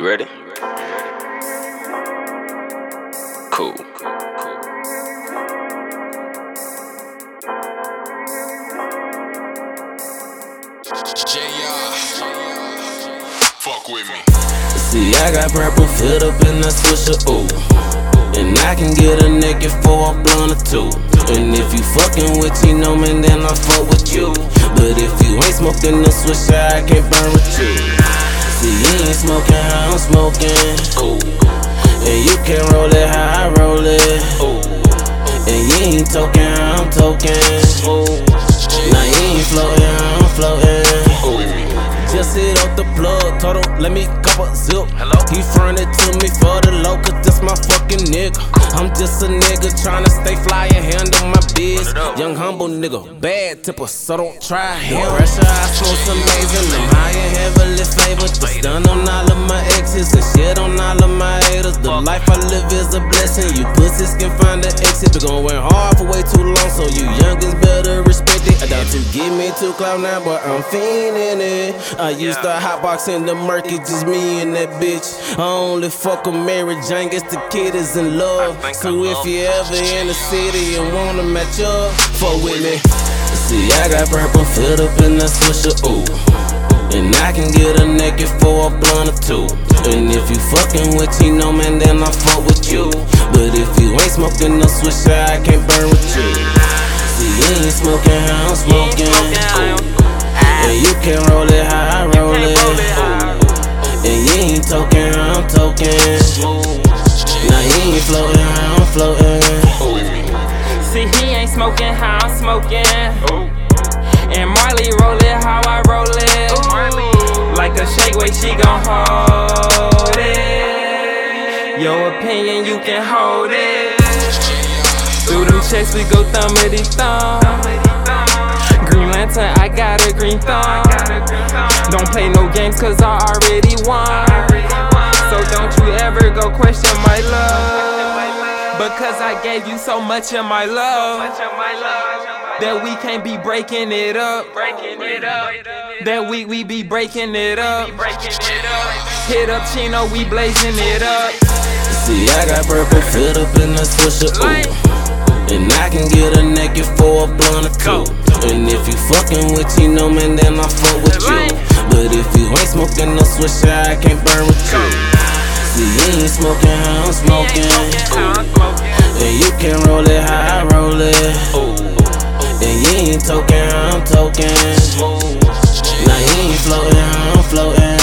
You ready? Cool. Fuck with me. See, I got purple filled up in that swisher, ooh. And I can get a naked for a blunt or two. And if you fucking with Tino, man, then I fuck with you. But if you ain't smoking the swisher, I can't burn with you. See, you ain't smoking how I'm smoking, ooh. And you can't roll it how I roll it, ooh. And you ain't talking how I'm talking, ooh. Now you ain't floating how I'm floating. Just hit off the plug, told him, let me cop a zip. Hello? He fronted to me for the low, cause this my fucking nigga. I'm just a nigga tryna stay fly and handle my biz. Young humble nigga, bad tipper, so don't try him. Pressure, I smoke amazing, I'm high and heavily favored. The stun on all of my exes and shit on all of my haters. The life I live is a blessing, you pussies can find the exit. Been going hard for way too long, so you youngins better respect it. I doubt you get me to cloud now, but I'm fiending it. I used to hotbox in the murky, just me and that bitch. I only fuck with Mary Jane, guess the kid is in love. So if you ever in the city and wanna match up, fuck with me. See, I got purple filled up in that swisher, ooh. And I can get a naked for a blunt or two. And if you fucking with Tino, man, then I fuck with you. But if you ain't smoking no swisher, I can't burn with you. See, you ain't smoking how I'm smoking, ooh. And you can't roll it how I roll it, ooh. And you ain't talking how I'm talking. Now you ain't floating how I'm floating. See, he ain't smoking how I'm smoking. And Marley roll it how I roll it. Like a shake weight, she gon' hold it. Your opinion, you can hold it. Through them checks, we go thumbity thumb. Green Lantern, I got a green thumb. Don't play no games cause I already won. So don't you ever go question my love, because I gave you so much of my love that we can't be breaking it up. That we be breaking it up. Hit up Chino, we blazing it up. See, I got purple filled up in the swisher, ooh. And I can get a naked for a blunt or two. And if you fucking with Tino, man, then I fuck with you. But if you ain't smoking no swisher, I can't burn with you. See, you ain't smoking how I'm smoking, ooh. And you can't roll it how I roll it, ooh. And you ain't talking how I'm talking. Now you ain't floating how I'm floating.